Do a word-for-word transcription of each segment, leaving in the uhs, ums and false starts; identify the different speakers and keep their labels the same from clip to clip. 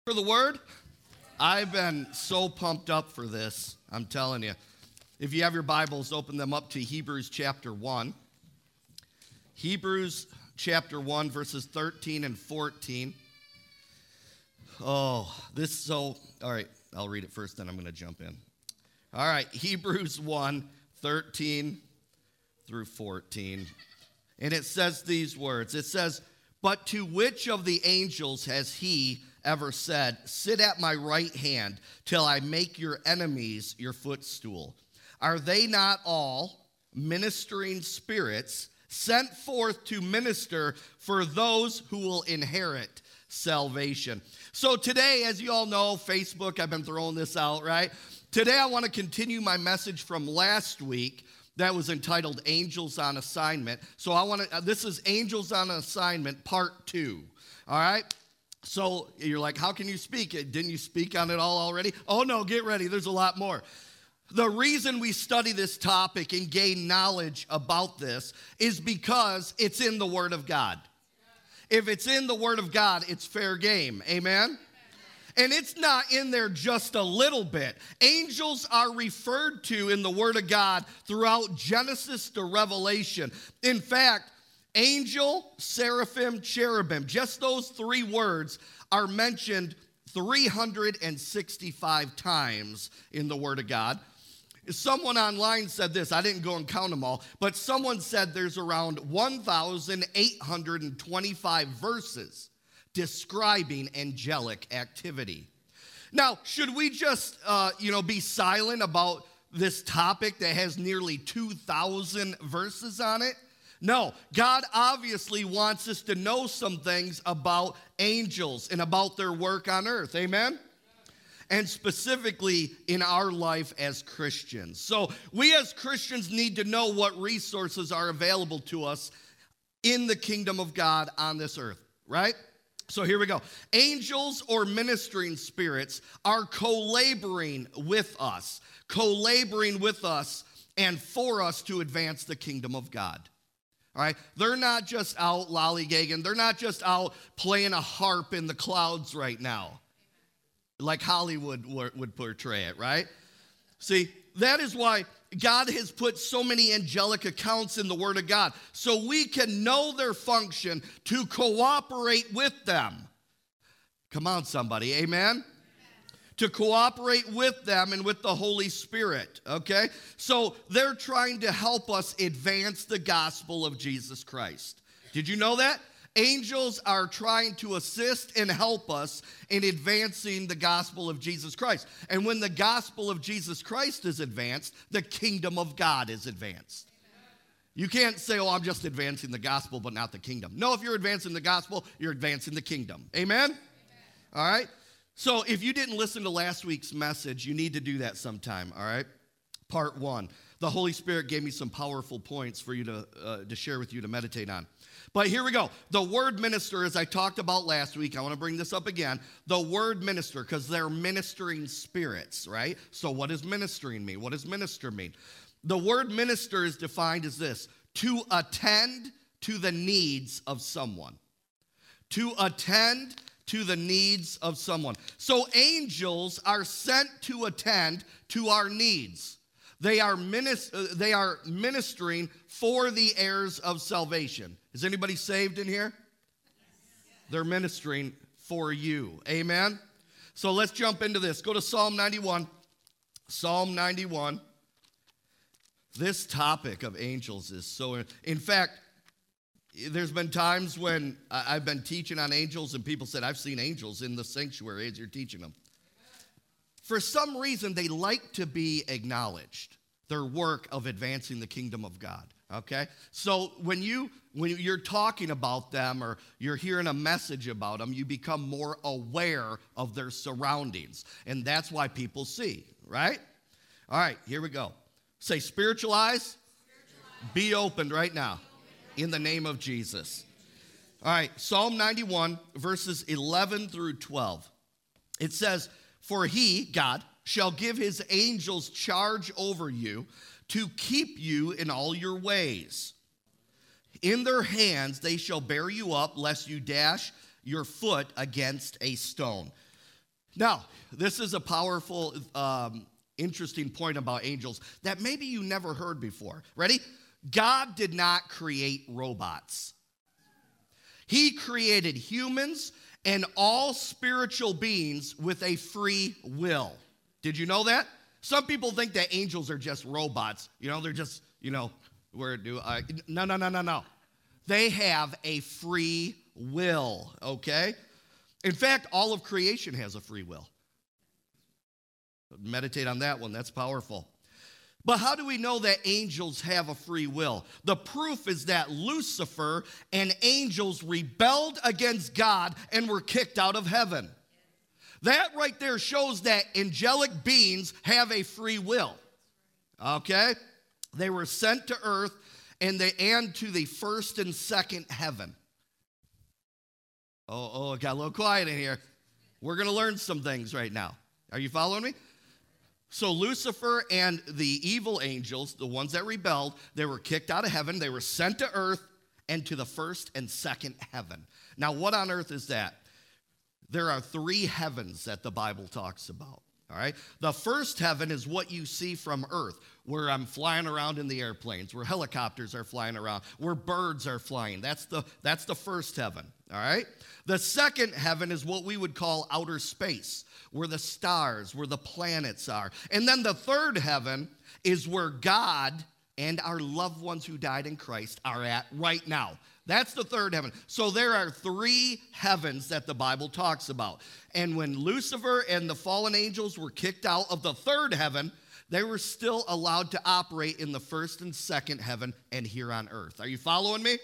Speaker 1: For the word, I've been so pumped up for this, I'm telling you. If you have your Bibles, open them up to Hebrews chapter one. Hebrews chapter one, verses thirteen and fourteen. Oh, this is so, all right, I'll read it first, then I'm going to jump in. All right, Hebrews one, thirteen through fourteen. And it says these words. It says, "But to which of the angels has he ever said, 'Sit at my right hand till I make your enemies your footstool'? Are they not all ministering spirits sent forth to minister for those who will inherit salvation?" So today, as you all know, Facebook, I've been throwing this out, right? Today I want to continue my message from last week that was entitled Angels on Assignment. So I want to, this is Angels on Assignment part two, all right? So you're like, how can you speak? Didn't you speak on it all already? Oh no, get ready, there's a lot more. The reason we study this topic and gain knowledge about this is because it's in the Word of God. If it's in the Word of God, it's fair game, amen? And it's not in there just a little bit. Angels are referred to in the Word of God throughout Genesis to Revelation. In fact, angel, seraphim, cherubim, just those three words are mentioned three hundred sixty-five times in the Word of God. Someone online said this, I didn't go and count them all, but someone said there's around one thousand eight hundred twenty-five verses describing angelic activity. Now, should we just, uh, you know, be silent about this topic that has nearly two thousand verses on it? No, God obviously wants us to know some things about angels and about their work on earth, amen? And specifically in our life as Christians. So we as Christians need to know what resources are available to us in the kingdom of God on this earth, right? So here we go. Angels or ministering spirits are co-laboring with us, co-laboring with us and for us to advance the kingdom of God. All right, they're not just out lollygagging. They're not just out playing a harp in the clouds right now, like Hollywood would portray it, right? See, that is why God has put so many angelic accounts in the Word of God, so we can know their function to cooperate with them. Come on, somebody, amen? To cooperate with them and with the Holy Spirit, okay? So they're trying to help us advance the gospel of Jesus Christ. Did you know that? Angels are trying to assist and help us in advancing the gospel of Jesus Christ. And when the gospel of Jesus Christ is advanced, the kingdom of God is advanced. You can't say, oh, I'm just advancing the gospel, but not the kingdom. No, if you're advancing the gospel, you're advancing the kingdom. Amen? Amen. All right? So if you didn't listen to last week's message, you need to do that sometime, all right? Part one. The Holy Spirit gave me some powerful points for you to, uh, to share with you to meditate on. But here we go. The word minister, as I talked about last week, I want to bring this up again. The word minister, because they're ministering spirits, right? So what does ministering mean? What does minister mean? The word minister is defined as this: to attend to the needs of someone. To attend to the needs of someone. So angels are sent to attend to our needs. They are, minis- uh, they are ministering for the heirs of salvation. Is anybody saved in here? Yes. They're ministering for you. Amen? So let's jump into this. Go to Psalm ninety-one. Psalm ninety-one. This topic of angels is so... In fact, there's been times when I've been teaching on angels and people said, I've seen angels in the sanctuary as you're teaching them. For some reason, they like to be acknowledged, their work of advancing the kingdom of God, okay? So when, you, when you're talking about them or you're hearing a message about them, you become more aware of their surroundings, and that's why people see, right? All right, here we go. Say, spiritual eyes, spiritual eyes. Be opened right now in the name of Jesus. All right, Psalm ninety-one, verses eleven through twelve. It says, "For he," God, "shall give his angels charge over you to keep you in all your ways. In their hands they shall bear you up, lest you dash your foot against a stone." Now, this is a powerful, um, interesting point about angels that maybe you never heard before. Ready? God did not create robots. He created humans and all spiritual beings with a free will. Did you know that? Some people think that angels are just robots. You know, they're just, you know, where do I? No, no, no, no, no. They have a free will, okay? In fact, all of creation has a free will. Meditate on that one. That's powerful. But how do we know that angels have a free will? The proof is that Lucifer and angels rebelled against God and were kicked out of heaven. That right there shows that angelic beings have a free will. Okay? They were sent to earth and they and to the first and second heaven. Oh, oh, it got a little quiet in here. We're going to learn some things right now. Are you following me? So Lucifer and the evil angels, the ones that rebelled, they were kicked out of heaven. They were sent to earth and to the first and second heaven. Now, what on earth is that? There are three heavens that the Bible talks about. All right? The first heaven is what you see from earth, where I'm flying around in the airplanes, where helicopters are flying around, where birds are flying. That's the, that's the first heaven. All right? The second heaven is what we would call outer space, where the stars, where the planets are. And then the third heaven is where God and our loved ones who died in Christ are at right now. That's the third heaven. So there are three heavens that the Bible talks about. And when Lucifer and the fallen angels were kicked out of the third heaven, they were still allowed to operate in the first and second heaven and here on earth. Are you following me?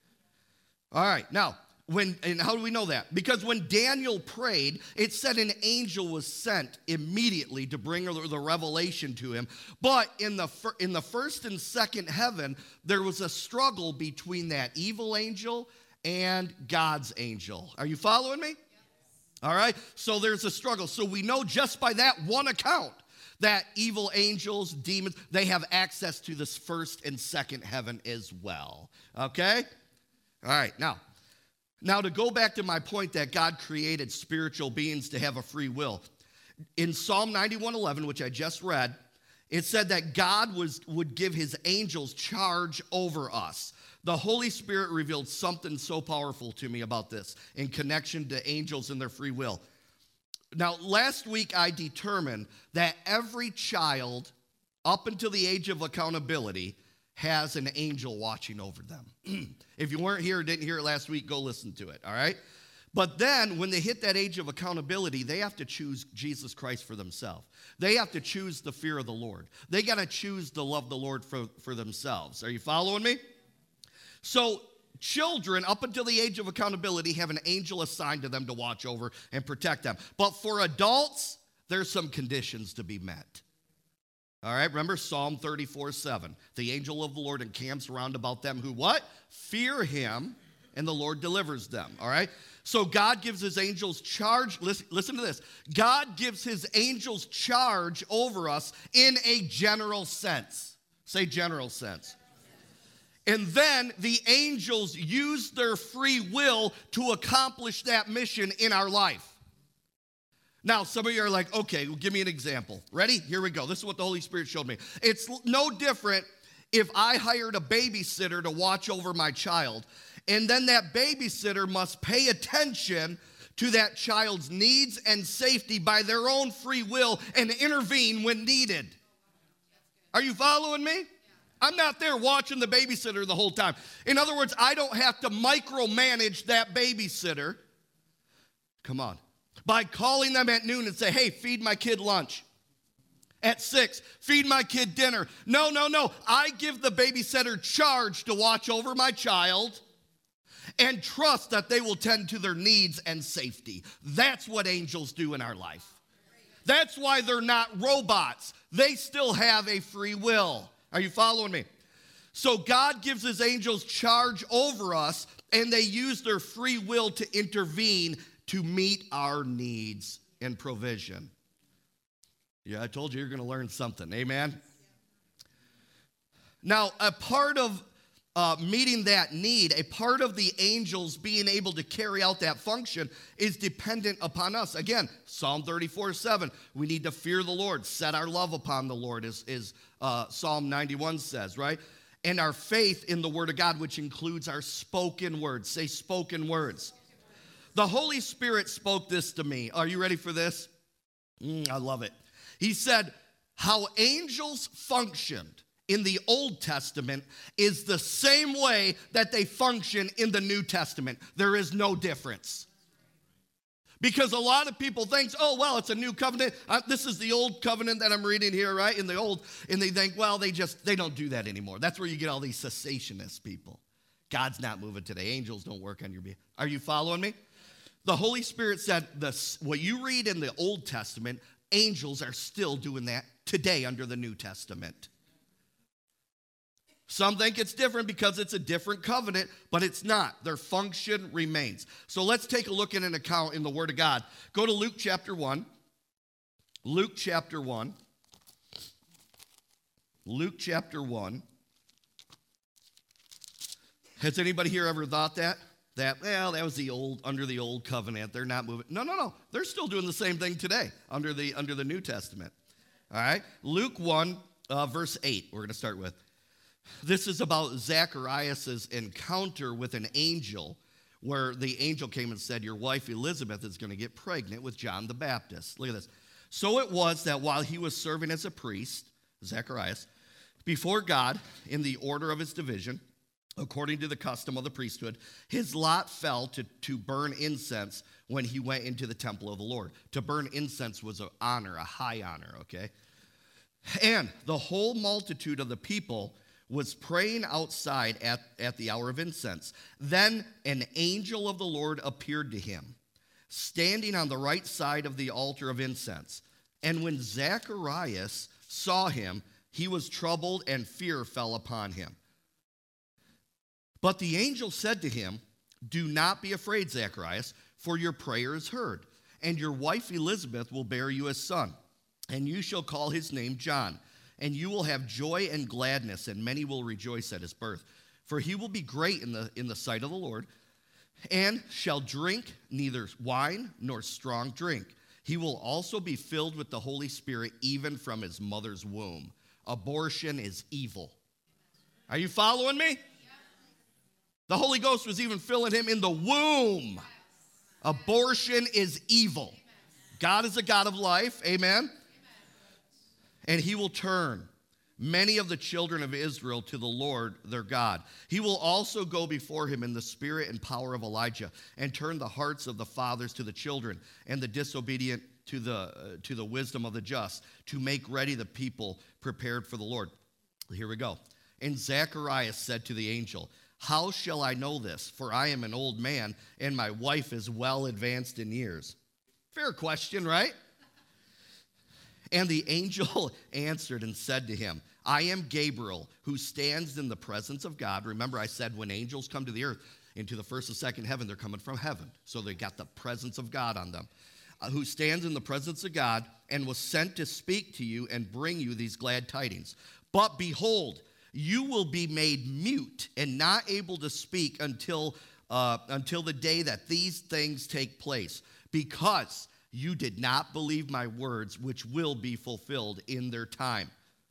Speaker 1: All right. Now, when and how do we know that? Because when Daniel prayed, it said an angel was sent immediately to bring the revelation to him. But in the fir- in the first and second heaven, there was a struggle between that evil angel and God's angel. Are you following me? Yes. All right. So there's a struggle. So we know just by that one account that evil angels, demons, they have access to this first and second heaven as well. Okay? All right. Now, Now, to go back to my point that God created spiritual beings to have a free will, in Psalm ninety-one eleven, which I just read, it said that God was, would give his angels charge over us. The Holy Spirit revealed something so powerful to me about this in connection to angels and their free will. Now, last week I determined that every child up until the age of accountability has an angel watching over them. If you weren't here or didn't hear it last week, go listen to it, all right? But then when they hit that age of accountability, they have to choose Jesus Christ for themselves. They have to choose the fear of the Lord. They got to choose to love the Lord for, for themselves. Are you following me? So children, up until the age of accountability, have an angel assigned to them to watch over and protect them. But for adults, there's some conditions to be met. All right, remember Psalm thirty-four seven. The angel of the Lord encamps round about them who what? Fear him, and the Lord delivers them. All right? So God gives his angels charge. Listen, listen to this. God gives his angels charge over us in a general sense. Say general sense. And then the angels use their free will to accomplish that mission in our life. Now, some of you are like, okay, well, give me an example. Ready? Here we go. This is what the Holy Spirit showed me. It's no different if I hired a babysitter to watch over my child, and then that babysitter must pay attention to that child's needs and safety by their own free will and intervene when needed. Are you following me? I'm not there watching the babysitter the whole time. In other words, I don't have to micromanage that babysitter. Come on. By calling them at noon and say, hey, feed my kid lunch. At six, feed my kid dinner. No, no, no. I give the babysitter charge to watch over my child and trust that they will tend to their needs and safety. That's what angels do in our life. That's why they're not robots. They still have a free will. Are you following me? So God gives his angels charge over us, and they use their free will to intervene to meet our needs and provision. Yeah, I told you you're going to learn something. Amen? Now, a part of uh, meeting that need, a part of the angels being able to carry out that function is dependent upon us. Again, Psalm thirty-four seven, we need to fear the Lord, set our love upon the Lord, is, is uh, Psalm ninety-one says, right? And our faith in the Word of God, which includes our spoken words. Say spoken words. The Holy Spirit spoke this to me. Are you ready for this? Mm, I love it. He said, how angels functioned in the Old Testament is the same way that they function in the New Testament. There is no difference. Because a lot of people think, oh, well, it's a new covenant. Uh, this is the old covenant that I'm reading here, right? In the old, and they think, well, they just, they don't do that anymore. That's where you get all these cessationist people. God's not moving today. Angels don't work on your behalf. Are you following me? The Holy Spirit said, this, what you read in the Old Testament, angels are still doing that today under the New Testament. Some think it's different because it's a different covenant, but it's not. Their function remains. So let's take a look at an account in the Word of God. Go to Luke chapter one. Luke chapter one. Luke chapter one. Has anybody here ever thought that? That, well, that was the old, under the old covenant. They're not moving. No, no, no. They're still doing the same thing today under the, under the New Testament. All right? Luke one, uh, verse eight, we're going to start with. This is about Zacharias' encounter with an angel, where the angel came and said, your wife Elizabeth is going to get pregnant with John the Baptist. Look at this. So it was that while he was serving as a priest, Zacharias, before God in the order of his division, according to the custom of the priesthood, his lot fell to, to burn incense when he went into the temple of the Lord. To burn incense was an honor, a high honor, okay? And the whole multitude of the people was praying outside at, at the hour of incense. Then an angel of the Lord appeared to him, standing on the right side of the altar of incense. And when Zacharias saw him, he was troubled, and fear fell upon him. But the angel said to him, do not be afraid, Zacharias, for your prayer is heard, and your wife Elizabeth will bear you a son, and you shall call his name John. And you will have joy and gladness, and many will rejoice at his birth. For he will be great in the, in the sight of the Lord, and shall drink neither wine nor strong drink. He will also be filled with the Holy Spirit, even from his mother's womb. Abortion is evil. Are you following me? The Holy Ghost was even filling him in the womb. Abortion is evil. God is a God of life. Amen. And he will turn many of the children of Israel to the Lord their God. He will also go before him in the spirit and power of Elijah, and turn the hearts of the fathers to the children, and the disobedient to the, uh, to the wisdom of the just, to make ready the people prepared for the Lord. Here we go. And Zacharias said to the angel, how shall I know this? For I am an old man, and my wife is well advanced in years. Fair question, right? And the angel answered and said to him, I am Gabriel, who stands in the presence of God. Remember, I said when angels come to the earth, into the first and second heaven, they're coming from heaven. So they got the presence of God on them. Uh, who stands in the presence of God, and was sent to speak to you and bring you these glad tidings. But behold, you will be made mute and not able to speak until, uh, until the day that these things take place, because you did not believe my words, which will be fulfilled in their time.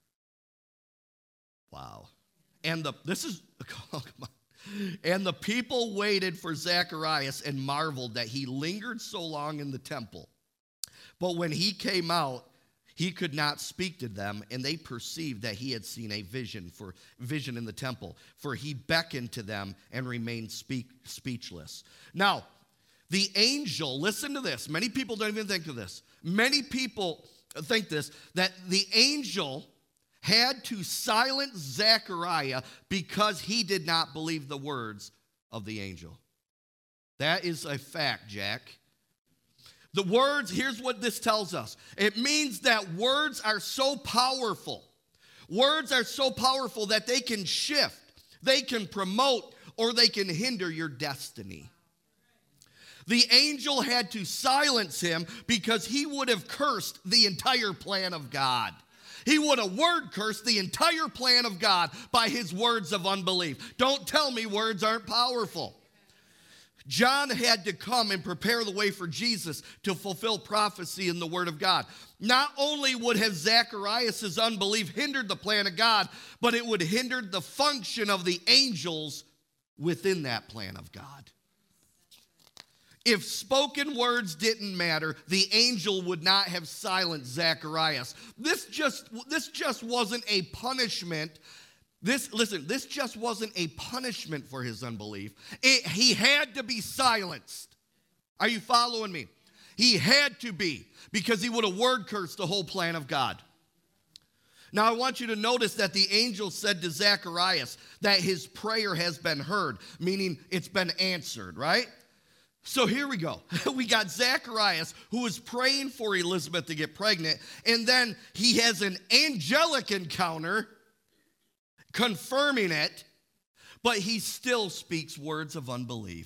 Speaker 1: Wow. And the this is oh, come on. And the people waited for Zacharias and marveled that he lingered so long in the temple. But when he came out, he could not speak to them, and they perceived that he had seen a vision for vision in the temple, for he beckoned to them and remained speak, speechless. Now, the angel, listen to this. Many people don't even think of this. Many people think this, that the angel had to silence Zechariah because he did not believe the words of the angel. That is a fact, Jack. The words, here's what this tells us. It means that words are so powerful. Words are so powerful that they can shift, they can promote, or they can hinder your destiny. The angel had to silence him because he would have cursed the entire plan of God. He would have word cursed the entire plan of God by his words of unbelief. Don't tell me words aren't powerful. John had to come and prepare the way for Jesus to fulfill prophecy in the word of God. Not only would have Zacharias' unbelief hindered the plan of God, but it would hinder the function of the angels within that plan of God. If spoken words didn't matter, the angel would not have silenced Zacharias. This just, this just wasn't a punishment. This, listen, this just wasn't a punishment for his unbelief. It, he had to be silenced. Are you following me? He had to be, because he would have word cursed the whole plan of God. Now, I want you to notice that the angel said to Zacharias that his prayer has been heard, meaning it's been answered, right? So here we go. We got Zacharias, who is praying for Elizabeth to get pregnant, and then he has an angelic encounter confirming it, but he still speaks words of unbelief.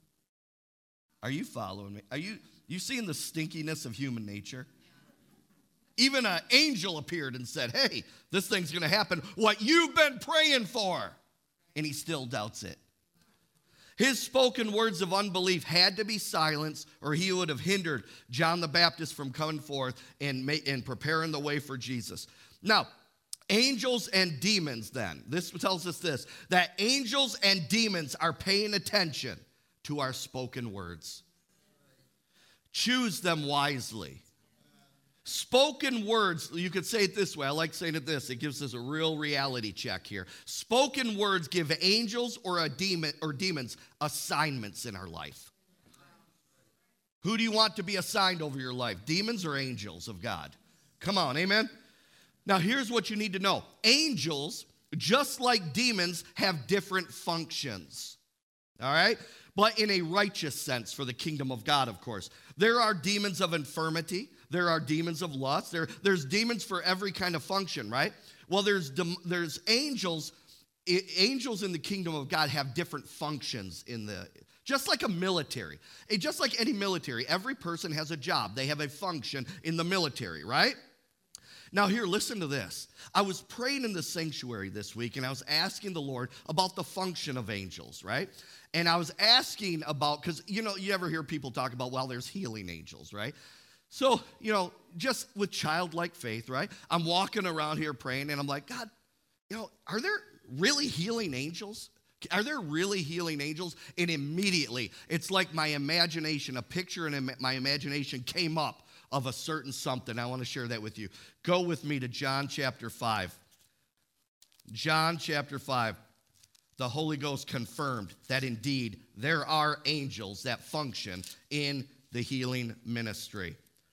Speaker 1: Are you following me? Are you, you seeing the stinkiness of human nature? Even an angel appeared and said, hey, this thing's going to happen, what you've been praying for. And he still doubts it. His spoken words of unbelief had to be silenced, or he would have hindered John the Baptist from coming forth and, ma- and preparing the way for Jesus. Now, angels and demons then, this tells us this, that angels and demons are paying attention to our spoken words. Choose them wisely. Spoken words, you could say it this way. I like saying it this. It gives us a real reality check here. Spoken words give angels or a demon or demons assignments in our life. Who do you want to be assigned over your life? Demons or angels of God? Come on, amen? Now, here's what you need to know. Angels, just like demons, have different functions. All right? But in a righteous sense for the kingdom of God, of course. There are demons of infirmity. There are demons of lust. There, there's demons for every kind of function, right? Well, there's, there's angels. Angels in the kingdom of God have different functions in the, just like a military. Just like any military, every person has a job. They have a function in the military, right? Now here, listen to this. I was praying in the sanctuary this week, and I was asking the Lord about the function of angels, right? And I was asking about, because, you know, you ever hear people talk about, well, there's healing angels, right? So, you know, just with childlike faith, right? I'm walking around here praying, and I'm like, God, you know, are there really healing angels? Are there really healing angels? And immediately, it's like my imagination, a picture in my imagination came up of a certain something. I want to share that with you. Go with me to John chapter five. John chapter five. The Holy Ghost confirmed that indeed there are angels that function in the healing ministry.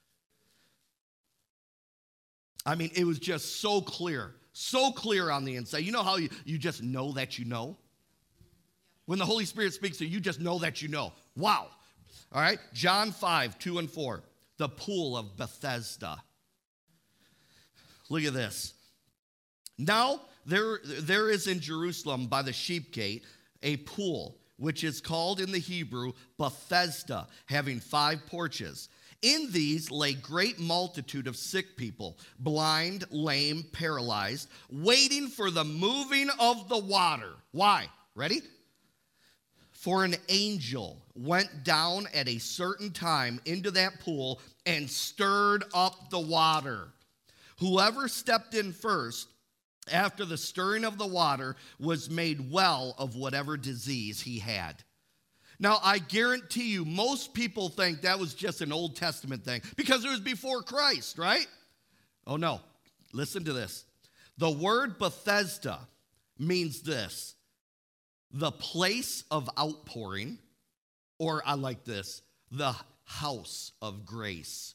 Speaker 1: I mean, it was just so clear, so clear on the inside. You know how you, you just know that you know? When the Holy Spirit speaks to you, you just know that you know. Wow. All right, John five, two and four. The pool of Bethesda. Look at this. Now there, there is in Jerusalem by the sheep gate a pool, which is called in the Hebrew Bethesda, having five porches. In these lay great multitude of sick people, blind, lame, paralyzed, waiting for the moving of the water. Why? Ready? For an angel went down at a certain time into that pool and stirred up the water. Whoever stepped in first after the stirring of the water was made well of whatever disease he had. Now, I guarantee you, most people think that was just an Old Testament thing because it was before Christ, right? Oh, no. Listen to this. The word Bethesda means this: the place of outpouring, or I like this, the house of grace.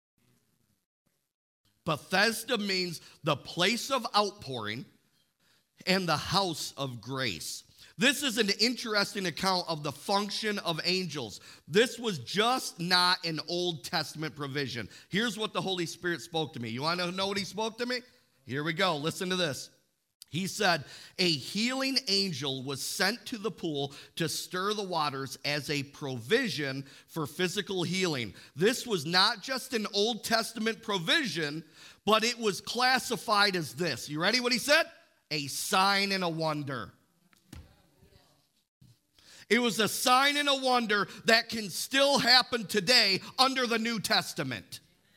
Speaker 1: Bethesda means the place of outpouring and the house of grace. This is an interesting account of the function of angels. This was just not an Old Testament provision. Here's what the Holy Spirit spoke to me. You want to know what he spoke to me? Here we go. Listen to this. He said, a healing angel was sent to the pool to stir the waters as a provision for physical healing. This was not just an Old Testament provision, but it was classified as this. You ready what he said? A sign and a wonder. It was a sign and a wonder that can still happen today under the New Testament.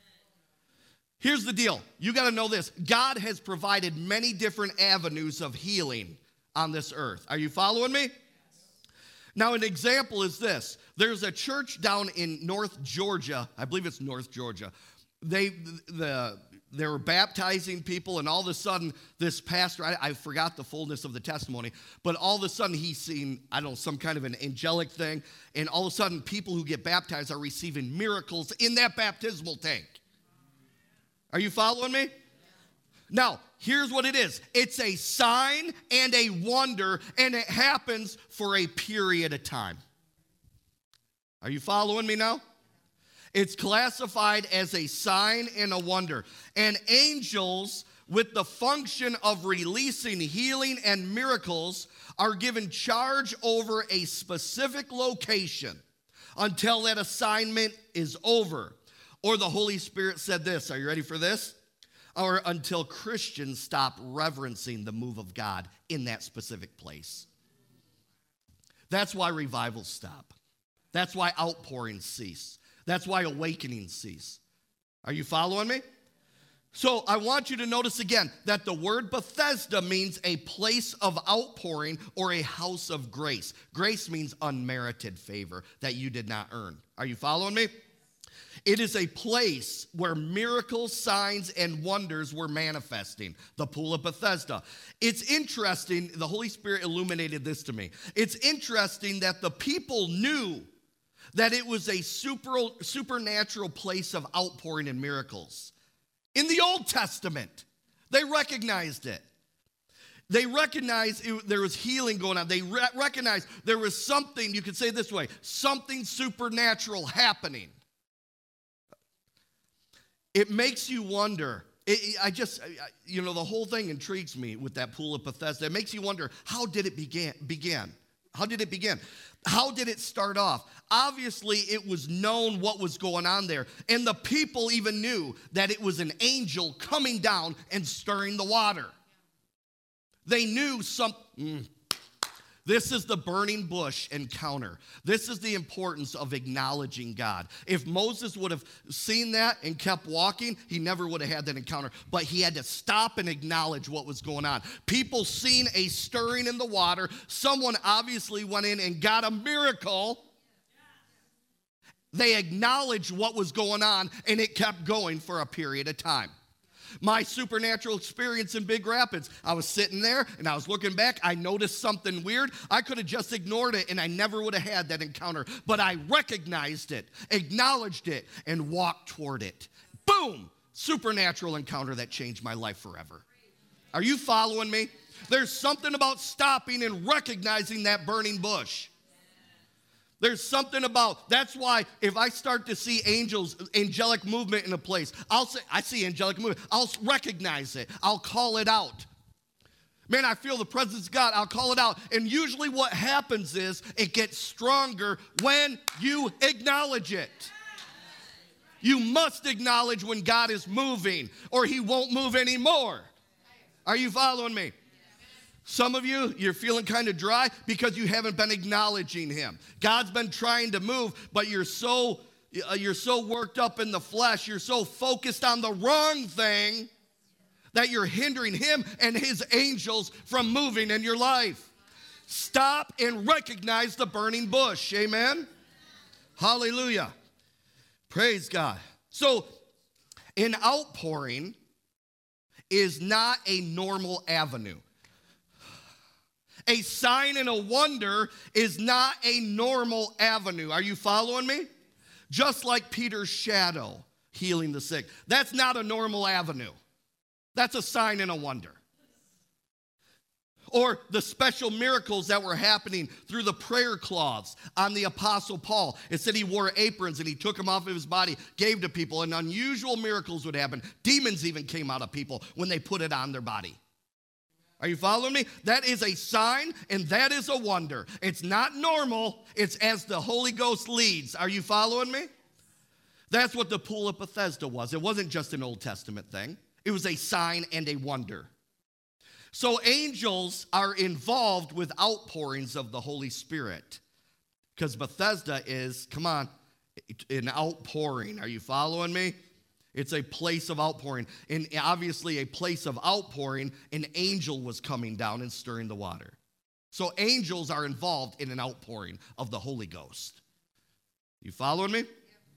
Speaker 1: Here's the deal. You got to know this. God has provided many different avenues of healing on this earth. Are you following me? Yes. Now, an example is this. There's a church down in North Georgia. I believe it's North Georgia. They the they were baptizing people, and all of a sudden, this pastor, I, I forgot the fullness of the testimony, but all of a sudden he's seen, I don't know, some kind of an angelic thing, and all of a sudden people who get baptized are receiving miracles in that baptismal tank. Are you following me? Now, here's what it is. It's a sign and a wonder, and it happens for a period of time. Are you following me now? It's classified as a sign and a wonder. And angels, with the function of releasing healing and miracles, are given charge over a specific location until that assignment is over. Or the Holy Spirit said this, are you ready for this? Or until Christians stop reverencing the move of God in that specific place. That's why revivals stop. That's why outpourings cease. That's why awakenings cease. Are you following me? So I want you to notice again that the word Bethesda means a place of outpouring or a house of grace. Grace means unmerited favor that you did not earn. Are you following me? It is a place where miracles, signs, and wonders were manifesting, the pool of Bethesda. It's interesting, the Holy Spirit illuminated this to me. It's interesting that the people knew that it was a super, supernatural place of outpouring and miracles. In the Old Testament, they recognized it. They recognized it, there was healing going on. They re- recognized there was something, you could say it this way, something supernatural happening. It makes you wonder. It, I just, you know, the whole thing intrigues me with that pool of Bethesda. It makes you wonder, how did it begin? begin? How did it begin? How did it start off? Obviously, it was known what was going on there. And the people even knew that it was an angel coming down and stirring the water. They knew some... Mm, This is the burning bush encounter. This is the importance of acknowledging God. If Moses would have seen that and kept walking, he never would have had that encounter. But he had to stop and acknowledge what was going on. People seen a stirring in the water. Someone obviously went in and got a miracle. They acknowledged what was going on, and it kept going for a period of time. My supernatural experience in Big Rapids, I was sitting there and I was looking back. I noticed something weird. I could have just ignored it and I never would have had that encounter. But I recognized it, acknowledged it, and walked toward it. Boom! Supernatural encounter that changed my life forever. Are you following me? There's something about stopping and recognizing that burning bush. There's something about, that's why if I start to see angels, angelic movement in a place, I'll say, I see angelic movement, I'll recognize it. I'll call it out. Man, I feel the presence of God, I'll call it out. And usually what happens is it gets stronger when you acknowledge it. You must acknowledge when God is moving or he won't move anymore. Are you following me? Some of you, you're feeling kind of dry because you haven't been acknowledging him. God's been trying to move, but you're so uh, you're so worked up in the flesh, you're so focused on the wrong thing that you're hindering him and his angels from moving in your life. Stop and recognize the burning bush. Amen? Hallelujah. Praise God. So, an outpouring is not a normal avenue. A sign and a wonder is not a normal avenue. Are you following me? Just like Peter's shadow healing the sick. That's not a normal avenue. That's a sign and a wonder. Or the special miracles that were happening through the prayer cloths on the Apostle Paul. It said he wore aprons and he took them off of his body, gave to people, and unusual miracles would happen. Demons even came out of people when they put it on their body. Are you following me? That is a sign and that is a wonder. It's not normal. It's as the Holy Ghost leads. Are you following me? That's what the pool of Bethesda was. It wasn't just an Old Testament thing. It was a sign and a wonder. So angels are involved with outpourings of the Holy Spirit. Because Bethesda is, come on, an outpouring. Are you following me? It's a place of outpouring. And obviously a place of outpouring, an angel was coming down and stirring the water. So angels are involved in an outpouring of the Holy Ghost. You following me?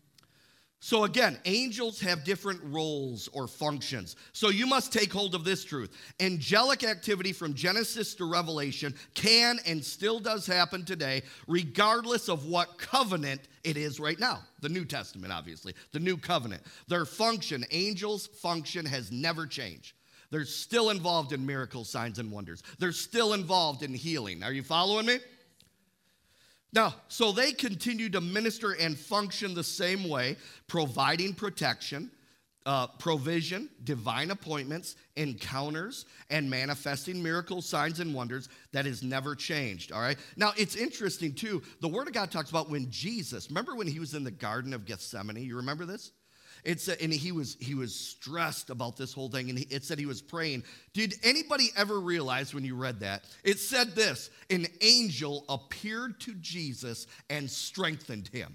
Speaker 1: So again, angels have different roles or functions. So you must take hold of this truth. Angelic activity from Genesis to Revelation can and still does happen today, regardless of what covenant it is right now. The New Testament, obviously, the new covenant. Their function, angels' function has never changed. They're still involved in miracles, signs, and wonders. They're still involved in healing. Are you following me? Now, so they continue to minister and function the same way, providing protection, uh, provision, divine appointments, encounters, and manifesting miracles, signs, and wonders. That has never changed, all right? Now, it's interesting, too. The Word of God talks about when Jesus, remember when he was in the Garden of Gethsemane? You remember this? It's a, and he was he was stressed about this whole thing, and he, it said he was praying. Did anybody ever realize when you read that? It said this, an angel appeared to Jesus and strengthened him.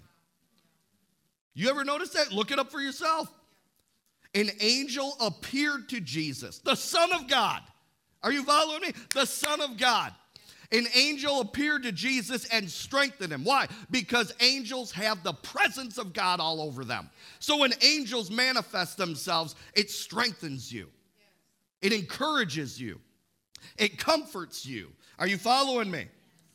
Speaker 1: You ever notice that? Look it up for yourself. An angel appeared to Jesus, the Son of God. Are you following me? The Son of God. An angel appeared to Jesus and strengthened him. Why? Because angels have the presence of God all over them. So when angels manifest themselves, it strengthens you. It encourages you. It comforts you. Are you following me?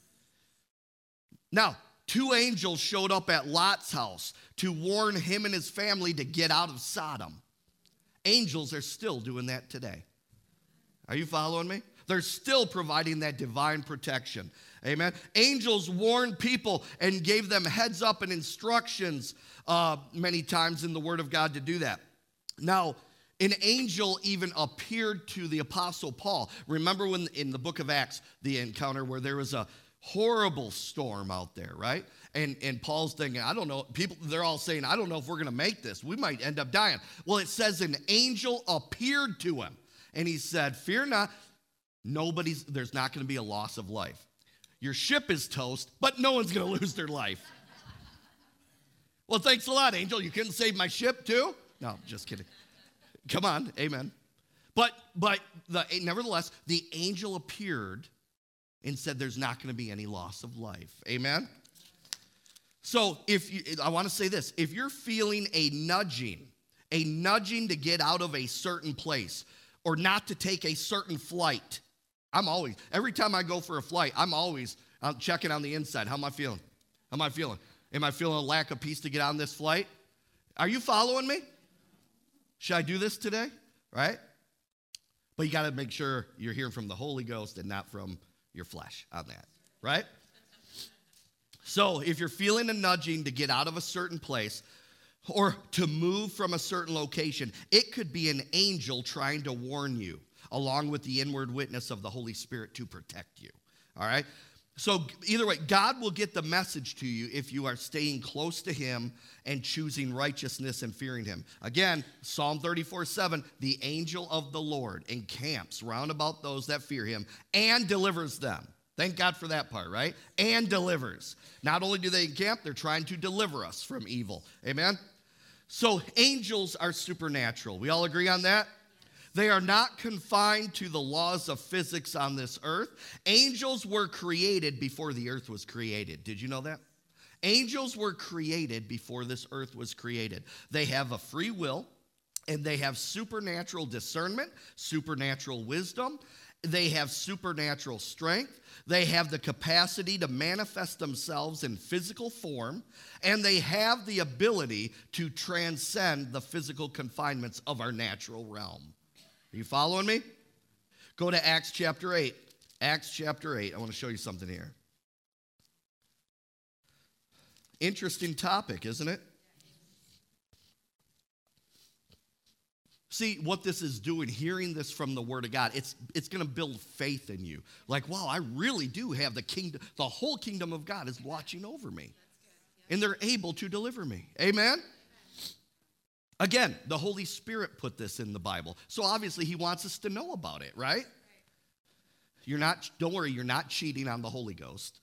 Speaker 1: Now, two angels showed up at Lot's house to warn him and his family to get out of Sodom. Angels are still doing that today. Are you following me? They're still providing that divine protection. Amen. Angels warned people and gave them heads up and instructions uh, many times in the Word of God to do that. Now, an angel even appeared to the Apostle Paul. Remember when in the book of Acts, the encounter where there was a horrible storm out there, right? And, and Paul's thinking, I don't know, people, they're all saying, I don't know if we're going to make this. We might end up dying. Well, it says an angel appeared to him. And he said, fear not. Nobody's, there's not going to be a loss of life. Your ship is toast, but no one's going to lose their life. Well, thanks a lot, angel. You couldn't save my ship too? No, just kidding. Come on, amen. But but the, nevertheless, the angel appeared and said there's not going to be any loss of life. Amen? So if you, I want to say this. If you're feeling a nudging, a nudging to get out of a certain place or not to take a certain flight, I'm always, every time I go for a flight, I'm always I'm checking on the inside. How am I feeling? How am I feeling? Am I feeling a lack of peace to get on this flight? Are you following me? Should I do this today? Right? But you got to make sure you're hearing from the Holy Ghost and not from your flesh on that. Right? So if you're feeling a nudging to get out of a certain place or to move from a certain location, it could be an angel trying to warn you, along with the inward witness of the Holy Spirit to protect you, all right? So either way, God will get the message to you if you are staying close to him and choosing righteousness and fearing him. Again, Psalm thirty-four seven, the angel of the Lord encamps round about those that fear him and delivers them. Thank God for that part, right? And delivers. Not only do they encamp, they're trying to deliver us from evil. Amen? So angels are supernatural. We all agree on that? They are not confined to the laws of physics on this earth. Angels were created before the earth was created. Did you know that? Angels were created before this earth was created. They have a free will, and they have supernatural discernment, supernatural wisdom. They have supernatural strength. They have the capacity to manifest themselves in physical form, and they have the ability to transcend the physical confinements of our natural realm. Are you following me? Go to Acts chapter eight. Acts chapter eight. I want to show you something here. Interesting topic, isn't it? See, what this is doing, hearing this from the Word of God, it's it's going to build faith in you. Like, wow, I really do have the kingdom, the whole kingdom of God is watching over me. And they're able to deliver me. Amen? Again, the Holy Spirit put this in the Bible. So obviously he wants us to know about it, right? You're not, don't worry, you're not cheating on the Holy Ghost.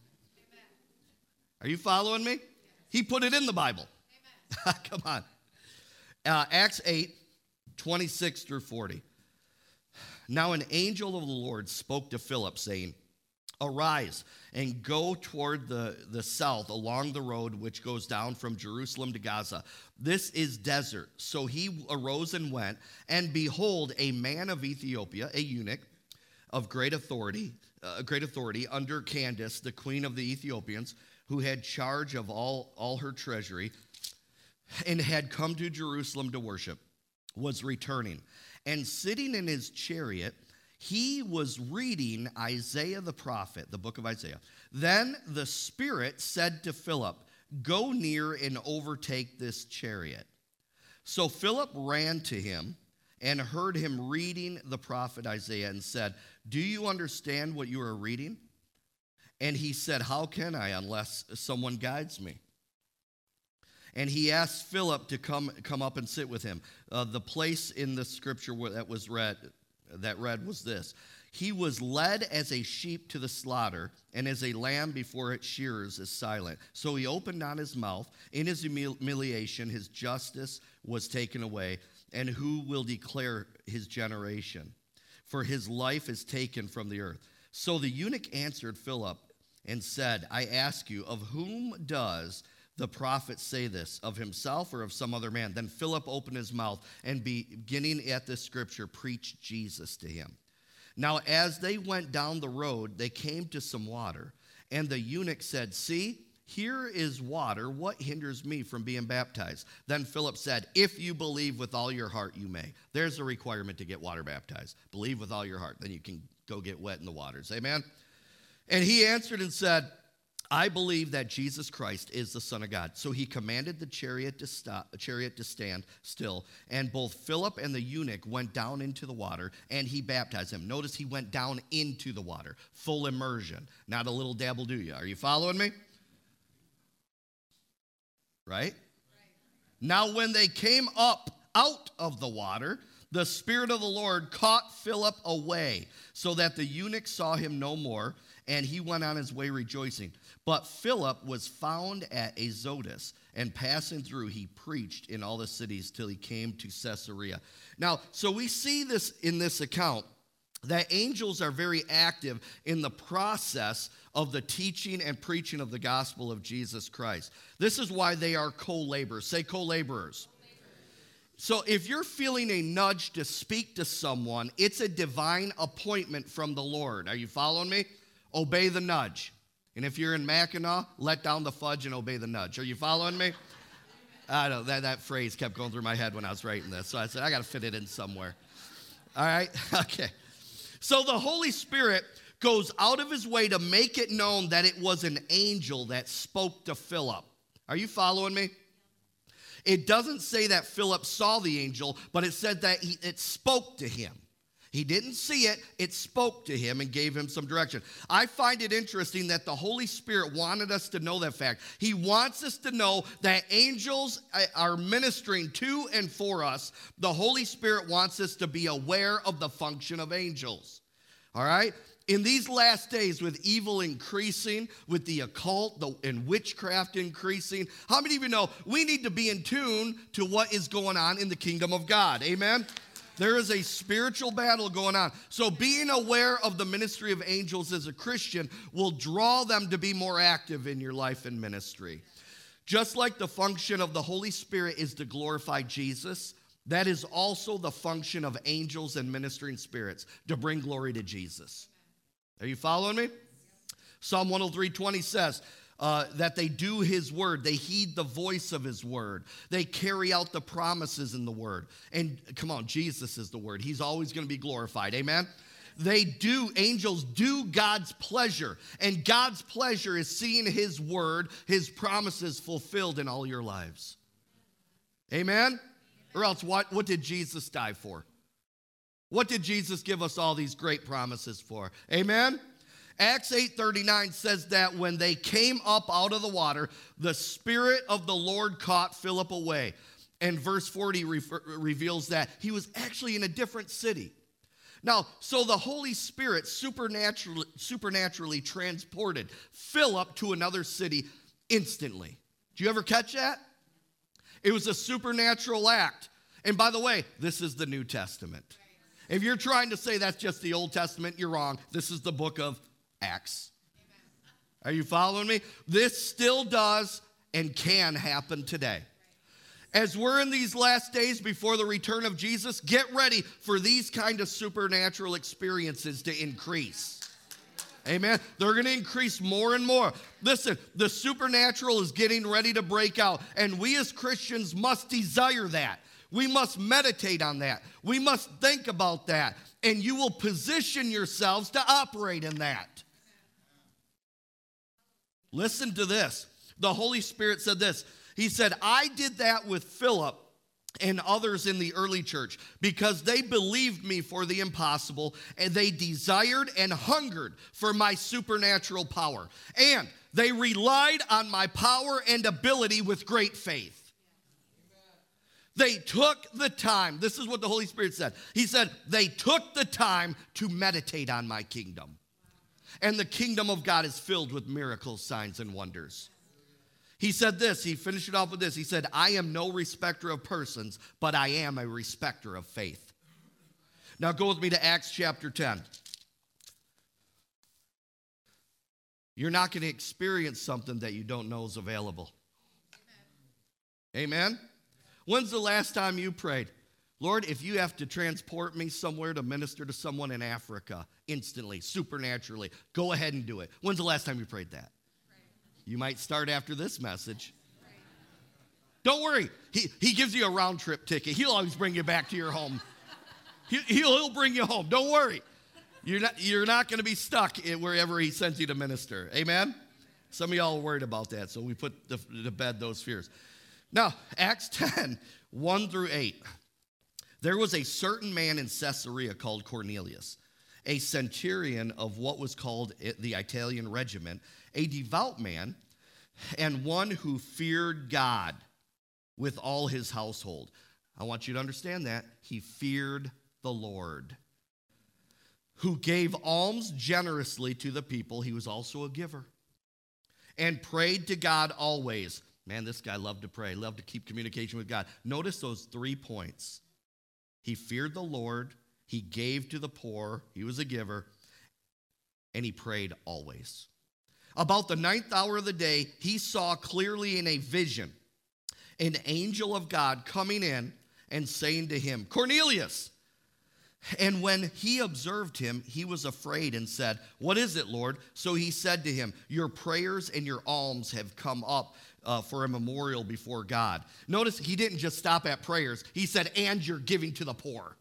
Speaker 1: Are you following me? He put it in the Bible. Come on. Uh, Acts eight, twenty-six through forty. Now an angel of the Lord spoke to Philip, saying, arise and go toward the, the south along the road which goes down from Jerusalem to Gaza. This is desert. So he arose and went, and behold, a man of Ethiopia, a eunuch of great authority, uh, great authority under Candace, the queen of the Ethiopians, who had charge of all, all her treasury, and had come to Jerusalem to worship, was returning. And sitting in his chariot, he was reading Isaiah the prophet, the book of Isaiah. Then the Spirit said to Philip, go near and overtake this chariot. So Philip ran to him and heard him reading the prophet Isaiah and said, do you understand what you are reading? And he said, how can I unless someone guides me? And he asked Philip to come, come up and sit with him. Uh, the place in the scripture where that was read, that read was this. He was led as a sheep to the slaughter, and as a lamb before its shearers is silent. So he opened not his mouth. In his humiliation, his justice was taken away. And who will declare his generation? For his life is taken from the earth. So the eunuch answered Philip and said, I ask you, of whom does the prophet say this, of himself or of some other man? Then Philip opened his mouth and beginning at this scripture, preached Jesus to him. Now as they went down the road, they came to some water. And the eunuch said, see, here is water. What hinders me from being baptized? Then Philip said, if you believe with all your heart, you may. There's a requirement to get water baptized. Believe with all your heart. Then you can go get wet in the waters. Amen? And he answered and said, I believe that Jesus Christ is the Son of God. So he commanded the chariot to stop, chariot to stand still, and both Philip and the eunuch went down into the water, and he baptized him. Notice he went down into the water, full immersion, not a little dabble do ya. Are you following me? Right? Right? Now when they came up out of the water, the Spirit of the Lord caught Philip away, so that the eunuch saw him no more, and he went on his way rejoicing. But Philip was found at Azotus, and passing through, he preached in all the cities till he came to Caesarea. Now, so we see this in this account, that angels are very active in the process of the teaching and preaching of the gospel of Jesus Christ. This is why they are co-laborers. Say co-laborers. So if you're feeling a nudge to speak to someone, it's a divine appointment from the Lord. Are you following me? Obey the nudge. And if you're in Mackinac, let down the fudge and obey the nudge. Are you following me? I don't know, that, that phrase kept going through my head when I was writing this. So I said, I got to fit it in somewhere. All right? Okay. So the Holy Spirit goes out of his way to make it known that it was an angel that spoke to Philip. Are you following me? It doesn't say that Philip saw the angel, but it said that he, it spoke to him. He didn't see it, it spoke to him and gave him some direction. I find it interesting that the Holy Spirit wanted us to know that fact. He wants us to know that angels are ministering to and for us. The Holy Spirit wants us to be aware of the function of angels. All right? In these last days, with evil increasing, with the occult the, and witchcraft increasing, how many of you know we need to be in tune to what is going on in the kingdom of God? Amen? There is a spiritual battle going on. So being aware of the ministry of angels as a Christian will draw them to be more active in your life and ministry. Just like the function of the Holy Spirit is to glorify Jesus, that is also the function of angels and ministering spirits, to bring glory to Jesus. Are you following me? Psalm one oh three twenty says, Uh, that they do his word. They heed the voice of his word. They carry out the promises in the word. And come on, Jesus is the word. He's always going to be glorified. Amen? They do, angels do God's pleasure. And God's pleasure is seeing his word, his promises fulfilled in all your lives. Amen? Or else what, what did Jesus die for? What did Jesus give us all these great promises for? Amen? Acts eight thirty-nine says that when they came up out of the water, the Spirit of the Lord caught Philip away. And verse forty re- reveals that he was actually in a different city. Now, so the Holy Spirit supernaturally, supernaturally transported Philip to another city instantly. Did you ever catch that? It was a supernatural act. And by the way, this is the New Testament. If you're trying to say that's just the Old Testament, you're wrong. This is the book of Acts. Are you following me? This still does and can happen today. As we're in these last days before the return of Jesus, get ready for these kind of supernatural experiences to increase. Amen. They're going to increase more and more. Listen, the supernatural is getting ready to break out, and we as Christians must desire that. We must meditate on that. We must think about that, and you will position yourselves to operate in that. Listen to this. The Holy Spirit said this. He said, I did that with Philip and others in the early church because they believed me for the impossible, and they desired and hungered for my supernatural power. And they relied on my power and ability with great faith. They took the time. This is what the Holy Spirit said. He said, they took the time to meditate on my kingdom. And the kingdom of God is filled with miracles, signs, and wonders. He said this, he finished it off with this. He said, I am no respecter of persons, but I am a respecter of faith. Now go with me to Acts chapter ten. You're not going to experience something that you don't know is available. Amen? Amen? When's the last time you prayed, Lord, if you have to transport me somewhere to minister to someone in Africa instantly, supernaturally, go ahead and do it. When's the last time you prayed that? You might start after this message. Don't worry. He, he gives you a round trip ticket. He'll always bring you back to your home. He, he'll, he'll bring you home. Don't worry. You're not, you're not going to be stuck in wherever he sends you to minister. Amen? Some of y'all are worried about that, so we put to, to bed those fears. Now, Acts ten, one through eight. There was a certain man in Caesarea called Cornelius, a centurion of what was called the Italian regiment, a devout man, and one who feared God with all his household. I want you to understand that. He feared the Lord, who gave alms generously to the people. He was also a giver, and prayed to God always. Man, this guy loved to pray, loved to keep communication with God. Notice those three points. He feared the Lord, he gave to the poor, he was a giver, and he prayed always. About the ninth hour of the day, he saw clearly in a vision an angel of God coming in and saying to him, Cornelius. And when he observed him, he was afraid and said, what is it, Lord? So he said to him, your prayers and your alms have come up uh, for a memorial before God. Notice he didn't just stop at prayers. He said, and you're giving to the poor.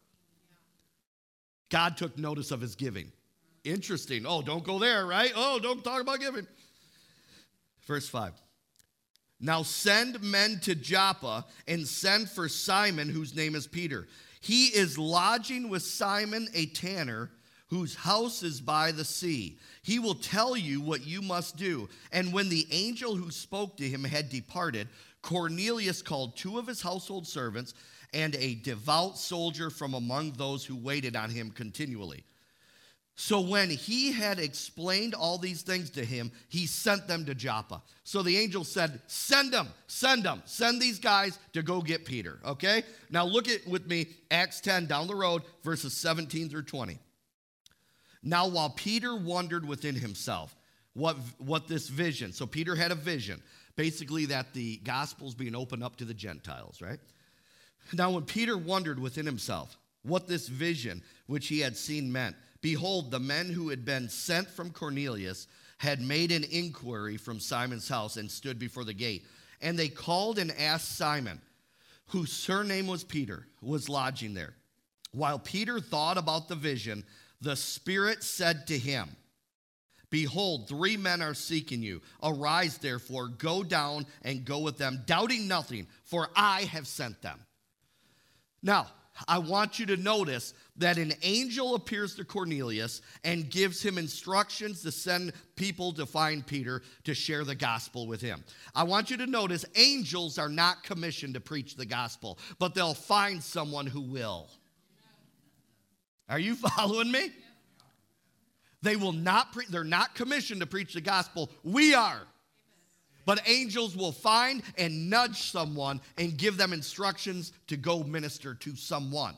Speaker 1: God took notice of his giving. Interesting. Oh, don't go there, right? Oh, don't talk about giving. Verse five. Now send men to Joppa and send for Simon, whose name is Peter. He is lodging with Simon, a tanner, whose house is by the sea. He will tell you what you must do. And when the angel who spoke to him had departed, Cornelius called two of his household servants and a devout soldier from among those who waited on him continually. So when he had explained all these things to him, he sent them to Joppa. So the angel said, send them, send them, send these guys to go get Peter, okay? Now look at with me, Acts ten, down the road, verses seventeen through twenty. Now while Peter wondered within himself what, what this vision, so Peter had a vision, basically that the gospel's being opened up to the Gentiles, right? Now when Peter wondered within himself what this vision which he had seen meant, behold, the men who had been sent from Cornelius had made an inquiry from Simon's house and stood before the gate. And they called and asked Simon, whose surname was Peter, was lodging there. While Peter thought about the vision, the Spirit said to him, behold, three men are seeking you. Arise, therefore, go down and go with them, doubting nothing, for I have sent them. Now, I want you to notice that an angel appears to Cornelius and gives him instructions to send people to find Peter to share the gospel with him. I want you to notice angels are not commissioned to preach the gospel, but they'll find someone who will. Are you following me? They will not pre- they're not commissioned to preach the gospel. We are. But angels will find and nudge someone and give them instructions to go minister to someone.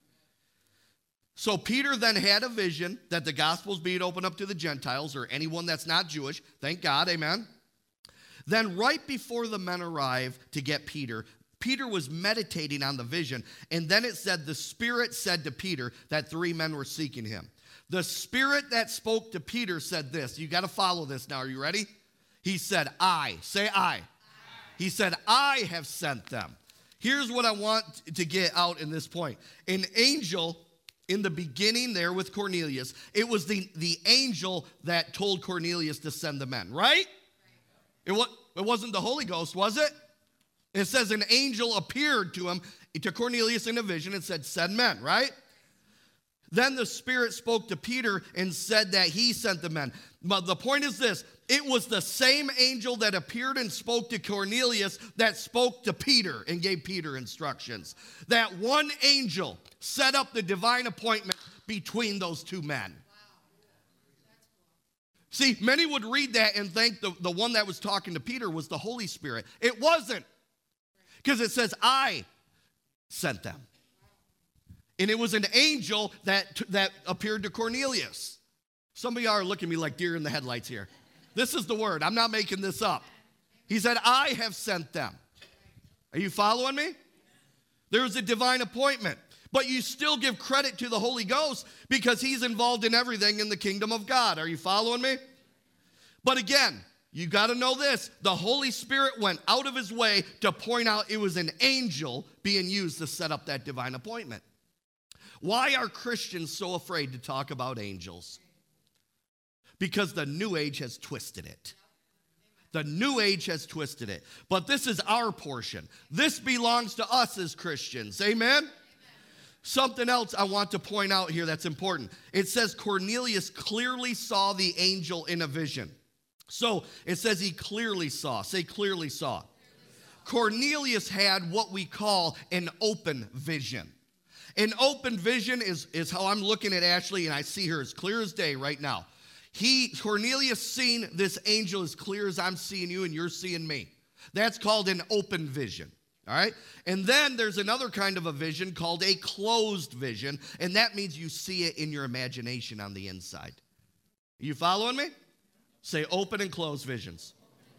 Speaker 1: So Peter then had a vision that the gospel is being opened up to the Gentiles or anyone that's not Jewish. Thank God, amen. Then right before the men arrived to get Peter, Peter was meditating on the vision. And then it said, the Spirit said to Peter that three men were seeking him. The Spirit that spoke to Peter said this. You got to follow this now. Are you ready? He said, I. Say I. I. He said, I have sent them. Here's what I want to get out in this point. An angel in the beginning there with Cornelius, it was the, the angel that told Cornelius to send the men, right? It, was, it wasn't the Holy Ghost, was it? It says an angel appeared to him, to Cornelius in a vision and said, send men, right? Then the Spirit spoke to Peter and said that he sent the men. But the point is this, it was the same angel that appeared and spoke to Cornelius that spoke to Peter and gave Peter instructions. That one angel set up the divine appointment between those two men. See, many would read that and think the, the one that was talking to Peter was the Holy Spirit. It wasn't. Because it says, I sent them. And it was an angel that, that appeared to Cornelius. Some of you are looking at me like deer in the headlights here. This is the word. I'm not making this up. He said, I have sent them. Are you following me? There was a divine appointment. But you still give credit to the Holy Ghost because he's involved in everything in the kingdom of God. Are you following me? But again, you got to know this. The Holy Spirit went out of his way to point out it was an angel being used to set up that divine appointment. Why are Christians so afraid to talk about angels? Because the New Age has twisted it. The New Age has twisted it. But this is our portion. This belongs to us as Christians. Amen? Amen? Something else I want to point out here that's important. It says Cornelius clearly saw the angel in a vision. So it says he clearly saw. Say clearly saw. Clearly saw. Cornelius had what we call an open vision. An open vision is, is how I'm looking at Ashley, and I see her as clear as day right now. He, Cornelius, seen this angel as clear as I'm seeing you and you're seeing me. That's called an open vision, all right? And then there's another kind of a vision called a closed vision, and that means you see it in your imagination on the inside. Are you following me? Say open and closed visions.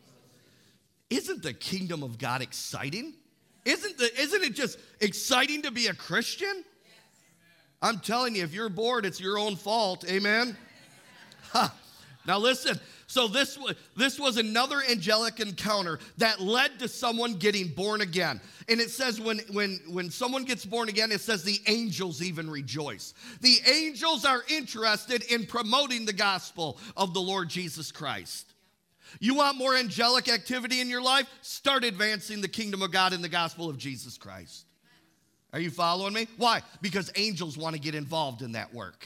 Speaker 1: Isn't the kingdom of God exciting? Isn't, the, isn't it just exciting to be a Christian? I'm telling you, if you're bored, it's your own fault. Amen? Ha. Now listen, so this, this was another angelic encounter that led to someone getting born again. And it says when, when, when someone gets born again, it says the angels even rejoice. The angels are interested in promoting the gospel of the Lord Jesus Christ. You want more angelic activity in your life? Start advancing the kingdom of God in the gospel of Jesus Christ. Are you following me? Why? Because angels want to get involved in that work.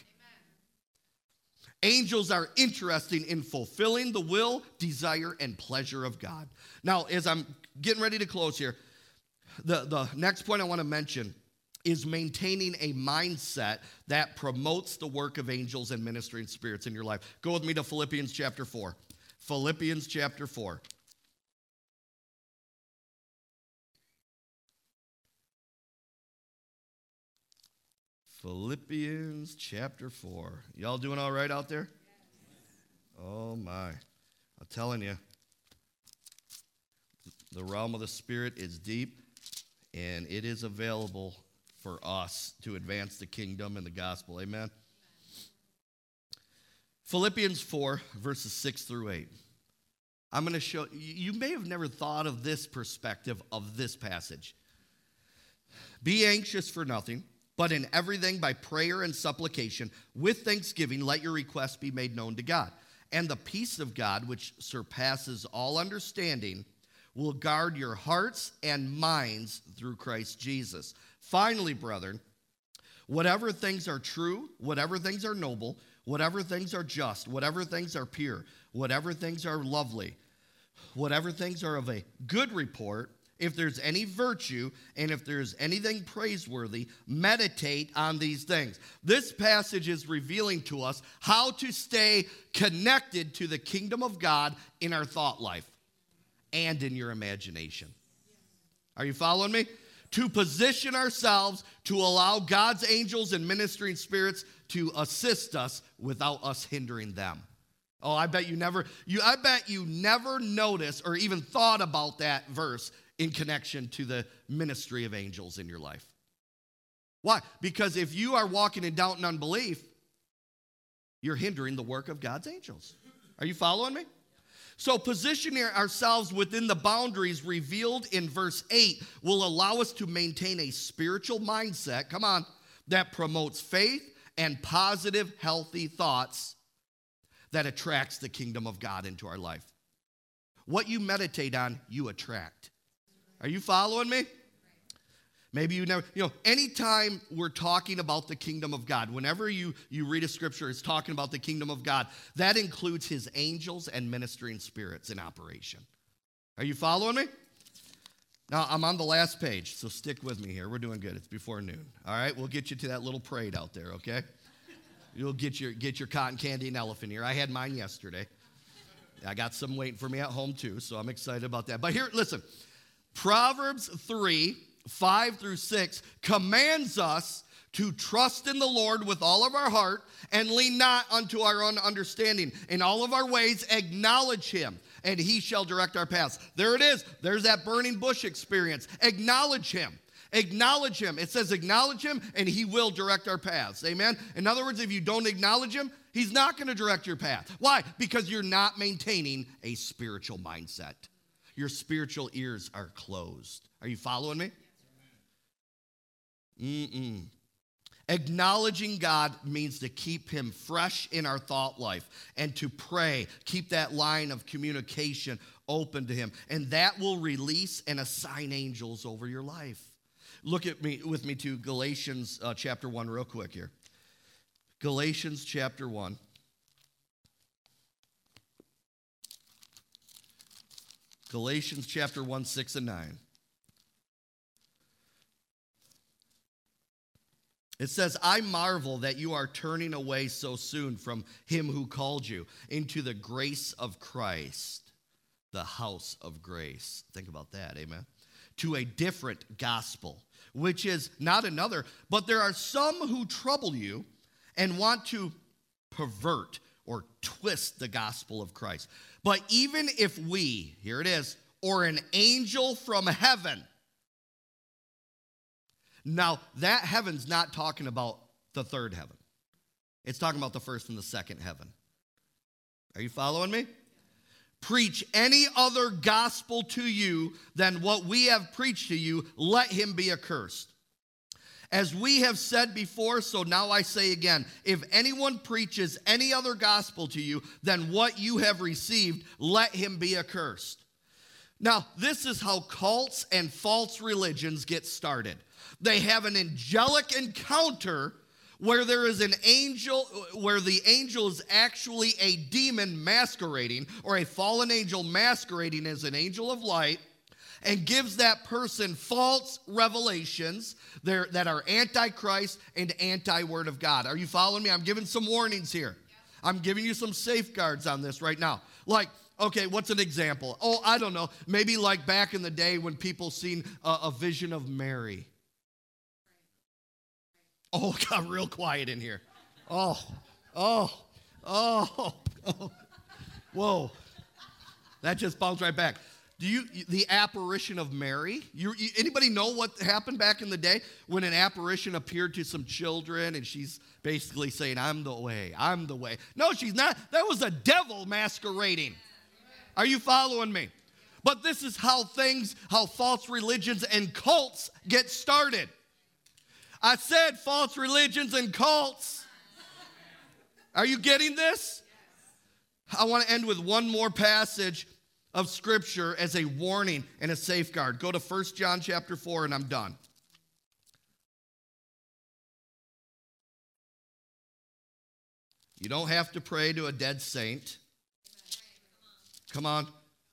Speaker 1: Angels are interested in fulfilling the will, desire, and pleasure of God. Now, as I'm getting ready to close here, the, the next point I want to mention is maintaining a mindset that promotes the work of angels and ministering spirits in your life. Go with me to Philippians chapter four. Philippians chapter four. Philippians chapter four. Y'all doing all right out there? Oh my. I'm telling you, the realm of the Spirit is deep, and it is available for us to advance the kingdom and the gospel. Amen? Philippians four, verses six through eight. I'm going to show you, you may have never thought of this perspective of this passage. Be anxious for nothing, but in everything by prayer and supplication, with thanksgiving, let your requests be made known to God. And the peace of God, which surpasses all understanding, will guard your hearts and minds through Christ Jesus. Finally, brethren, whatever things are true, whatever things are noble, whatever things are just, whatever things are pure, whatever things are lovely, whatever things are of a good report, if there's any virtue and if there's anything praiseworthy, meditate on these things. This passage is revealing to us how to stay connected to the kingdom of God in our thought life and in your imagination. Are you following me? To position ourselves to allow God's angels and ministering spirits to assist us without us hindering them. Oh, I bet you never, you, I bet you never noticed or even thought about that verse in connection to the ministry of angels in your life. Why? Because if you are walking in doubt and unbelief, you're hindering the work of God's angels. Are you following me? So positioning ourselves within the boundaries revealed in verse eight will allow us to maintain a spiritual mindset, come on, that promotes faith and positive, healthy thoughts that attracts the kingdom of God into our life. What you meditate on, you attract. Are you following me? Maybe you never, you know, anytime we're talking about the kingdom of God, whenever you, you read a scripture, it's talking about the kingdom of God, that includes his angels and ministering spirits in operation. Are you following me? Now, I'm on the last page, so stick with me here. We're doing good. It's before noon. All right, we'll get you to that little parade out there, okay? You'll get your, get your cotton candy and elephant ear. I had mine yesterday. I got some waiting for me at home, too, so I'm excited about that. But here, listen, Proverbs three, five through six commands us to trust in the Lord with all of our heart and lean not unto our own understanding. In all of our ways, acknowledge him, and he shall direct our paths. There it is. There's that burning bush experience. Acknowledge him. Acknowledge him. It says acknowledge him, and he will direct our paths. Amen? In other words, if you don't acknowledge him, he's not going to direct your path. Why? Because you're not maintaining a spiritual mindset. Your spiritual ears are closed. Are you following me? Mm-mm. Acknowledging God means to keep him fresh in our thought life and to pray, keep that line of communication open to him, and that will release and assign angels over your life. Look at me with me to Galatians uh, chapter one real quick here. Galatians chapter one. Galatians chapter one, six and nine. It says, I marvel that you are turning away so soon from him who called you into the grace of Christ, the house of grace. Think about that, amen. To a different gospel, which is not another, but there are some who trouble you and want to pervert or twist the gospel of Christ. But even if we, here it is, or an angel from heaven. Now, that heaven's not talking about the third heaven. It's talking about the first and the second heaven. Are you following me? Preach any other gospel to you than what we have preached to you, let him be accursed. As we have said before, so now I say again, if anyone preaches any other gospel to you than what you have received, let him be accursed. Now, this is how cults and false religions get started. They have an angelic encounter where there is an angel, where the angel is actually a demon masquerading, or a fallen angel masquerading as an angel of light, and gives that person false revelations there that are anti-Christ and anti-word of God. Are you following me? I'm giving some warnings here. I'm giving you some safeguards on this right now. Like, okay, what's an example? Oh, I don't know. Maybe like back in the day when people seen a, a vision of Mary. Oh, it got real quiet in here. Oh, oh, oh, oh. Whoa. That just bounced right back. Do you, the apparition of Mary, you, you, anybody know what happened back in the day when an apparition appeared to some children and she's basically saying, I'm the way, I'm the way. No, she's not. That was a devil masquerading. Are you following me? But this is how things, how false religions and cults get started. I said false religions and cults. Are you getting this? I want to end with one more passage of Scripture as a warning and a safeguard. Go to First John chapter four, and I'm done. You don't have to pray to a dead saint. Come on.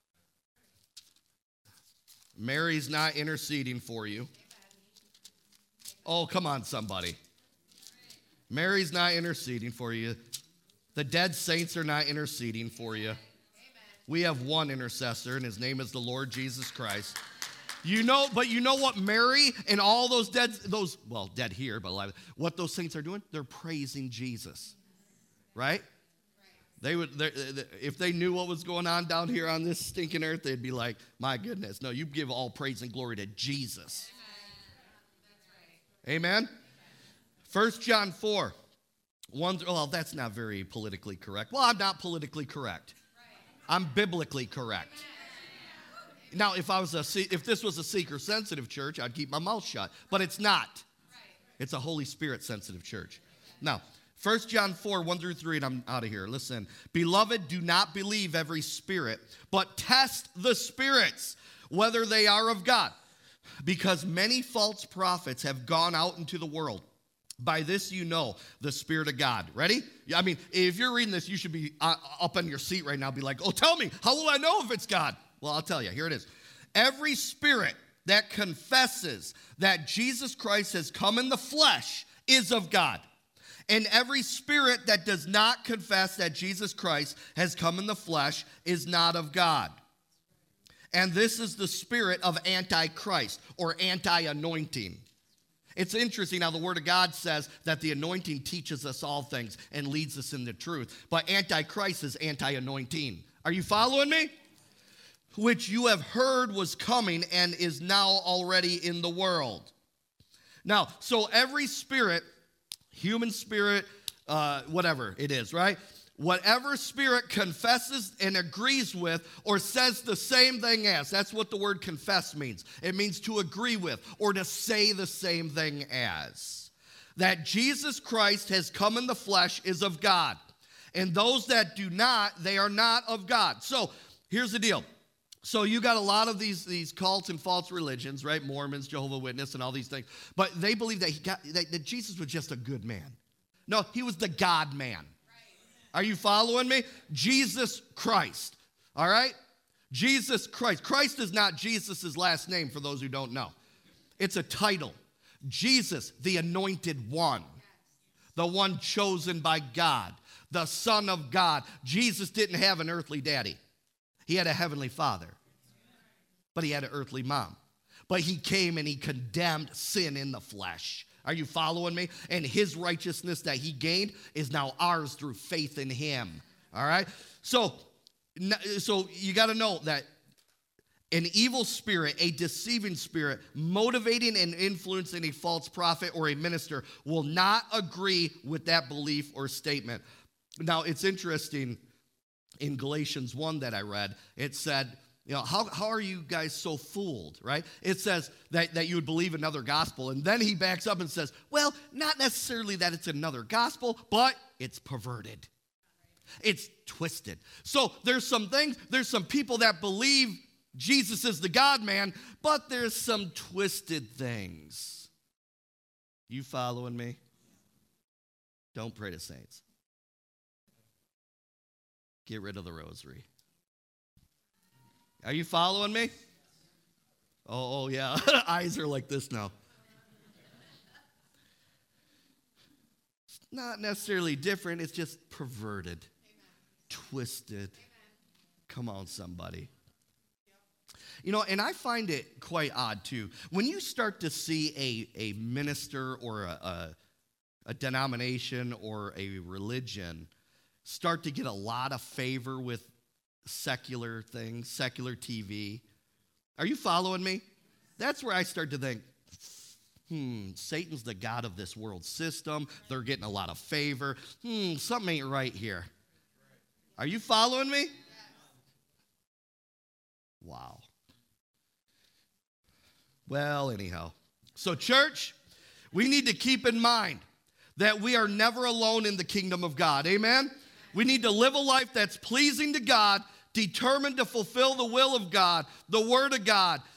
Speaker 1: Mary's not interceding for you. Oh, come on, somebody. Mary's not interceding for you. The dead saints are not interceding for you. We have one intercessor, and his name is the Lord Jesus Christ. You know, but you know what Mary and all those dead, those, well, dead here, but alive, what those saints are doing? They're praising Jesus, right? They would, if they knew what was going on down here on this stinking earth, they'd be like, my goodness, no, you give all praise and glory to Jesus. Amen? First John four, one, well, that's not very politically correct. Well, I'm not politically correct. I'm biblically correct. Now, if I was a if this was a seeker-sensitive church, I'd keep my mouth shut. But it's not. It's a Holy Spirit-sensitive church. Now, First John four, one through three, and I'm out of here. Listen. Beloved, do not believe every spirit, but test the spirits, whether they are of God. Because many false prophets have gone out into the world. By this you know the Spirit of God. Ready? I mean, if you're reading this, you should be up on your seat right now. Be like, oh, tell me, how will I know if it's God? Well, I'll tell you. Here it is. Every spirit that confesses that Jesus Christ has come in the flesh is of God. And every spirit that does not confess that Jesus Christ has come in the flesh is not of God. And this is the spirit of Antichrist or anti-anointing. It's interesting how the Word of God says that the anointing teaches us all things and leads us in the truth. But Antichrist is anti-anointing. Are you following me? Which you have heard was coming and is now already in the world. Now, so every spirit, human spirit, uh, whatever it is, right? Whatever spirit confesses and agrees with or says the same thing as. That's what the word confess means. It means to agree with or to say the same thing as. That Jesus Christ has come in the flesh is of God. And those that do not, they are not of God. So here's the deal. So you got a lot of these, these cults and false religions, right? Mormons, Jehovah's Witnesses, and all these things. But they believe that, he got, that, that Jesus was just a good man. No, he was the God man. Are you following me? Jesus Christ, all right? Jesus Christ. Christ is not Jesus' last name for those who don't know. It's a title. Jesus, the anointed one, the one chosen by God, the Son of God. Jesus didn't have an earthly daddy. He had a heavenly father, but he had an earthly mom. But he came and he condemned sin in the flesh. Are you following me? And his righteousness that he gained is now ours through faith in him. All right? So, so you got to know that an evil spirit, a deceiving spirit, motivating and influencing a false prophet or a minister will not agree with that belief or statement. Now, it's interesting, in Galatians one that I read, it said, you know, how, how are you guys so fooled, right? It says that, that you would believe another gospel. And then he backs up and says, well, not necessarily that it's another gospel, but it's perverted. It's twisted. So there's some things, there's some people that believe Jesus is the God-man, but there's some twisted things. You following me? Don't pray to saints. Get rid of the rosary. Are you following me? Oh, oh yeah. Eyes are like this now. It's not necessarily different. It's just perverted, Amen. Twisted. Amen. Come on, somebody. You know, and I find it quite odd, too. When you start to see a, a minister or a, a, a denomination or a religion start to get a lot of favor with secular things, secular T V. Are you following me? That's where I start to think, hmm, Satan's the god of this world system. They're getting a lot of favor. Hmm, something ain't right here. Are you following me? Wow. Well, anyhow. So, church, we need to keep in mind that we are never alone in the kingdom of God. Amen? We need to live a life that's pleasing to God, determined to fulfill the will of God, the word of God,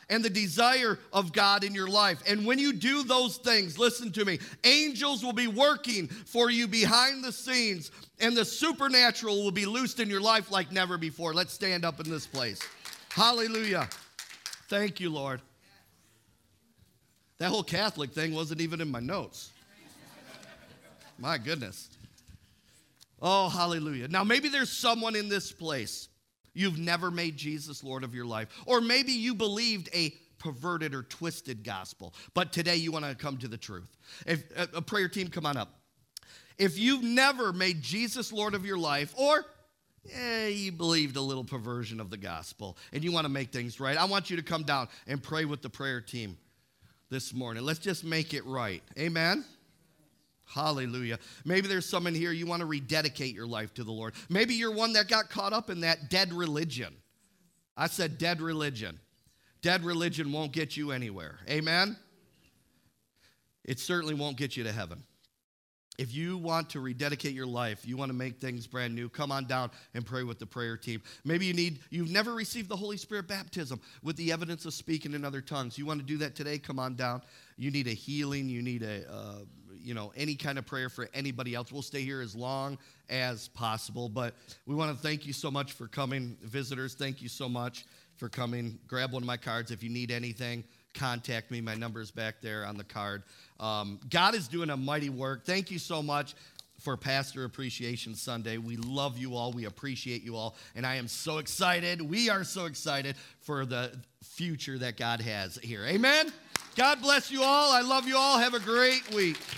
Speaker 1: and the desire of God in your life. And when you do those things, listen to me, angels will be working for you behind the scenes, and the supernatural will be loosed in your life like never before. Let's stand up in this place. Hallelujah. Thank you, Lord. That whole Catholic thing wasn't even in my notes. My goodness. Oh, hallelujah. Now, maybe there's someone in this place. You've never made Jesus Lord of your life. Or maybe you believed a perverted or twisted gospel, but today you want to come to the truth. If a prayer team, come on up. If you've never made Jesus Lord of your life, or eh, you believed a little perversion of the gospel and you want to make things right, I want you to come down and pray with the prayer team this morning. Let's just make it right. Amen. Hallelujah. Maybe there's someone here, you want to rededicate your life to the Lord. Maybe you're one that got caught up in that dead religion. I said dead religion. Dead religion won't get you anywhere. Amen? It certainly won't get you to heaven. If you want to rededicate your life, you want to make things brand new, come on down and pray with the prayer team. Maybe you need, you've never received the Holy Spirit baptism with the evidence of speaking in other tongues. You want to do that today? Come on down. You need a healing. You need a, uh, you know, any kind of prayer for anybody else. We'll stay here as long as possible. But we want to thank you so much for coming. Visitors, thank you so much for coming. Grab one of my cards if you need anything. Contact me. My number is back there on the card. Um, God is doing a mighty work. Thank you so much for Pastor Appreciation Sunday. We love you all. We appreciate you all. And I am so excited. We are so excited for the future that God has here. Amen? God bless you all. I love you all. Have a great week.